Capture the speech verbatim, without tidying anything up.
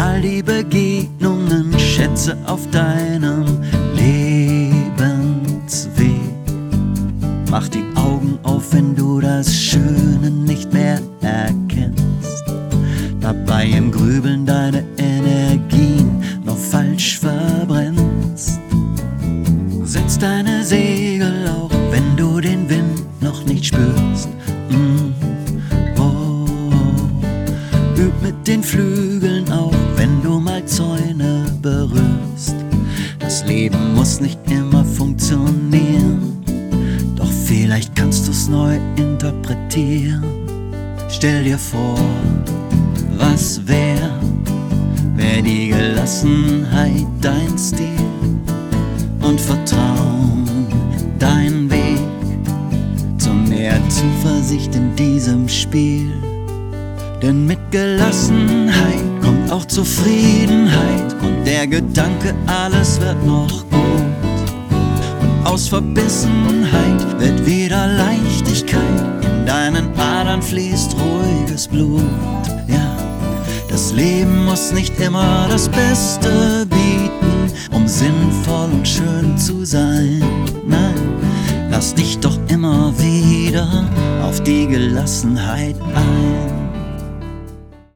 all die Begegnungen, Schätze auf deinem Lebensweg. Mach die Augen auf, wenn du das Schöne nicht mehr erkennst, dabei im Grübeln deine Energien noch falsch verbrennst. Setz deine Segel auch, wenn du den Wind noch nicht spürst. Mm. Oh. Üb mit den Flügeln auch, wenn du mal Zäune berührst. Das Leben muss nicht immer funktionieren, doch vielleicht kannst du's neu interpretieren. Stell dir vor, was wär, wär die Gelassenheit dein Stil und Vertrauen dein Weg zu mehr Zuversicht in diesem Spiel. Denn mit Gelassenheit kommt auch Zufriedenheit und der Gedanke, alles wird noch gut. Und aus Verbissenheit wird wieder Leichtigkeit, in deinen Adern fließt ruhiges Blut. Ja, das Leben muss nicht immer das Beste bieten, um sinnvoll und schön zu sein. Nein, lass dich doch immer wieder auf die Gelassenheit ein.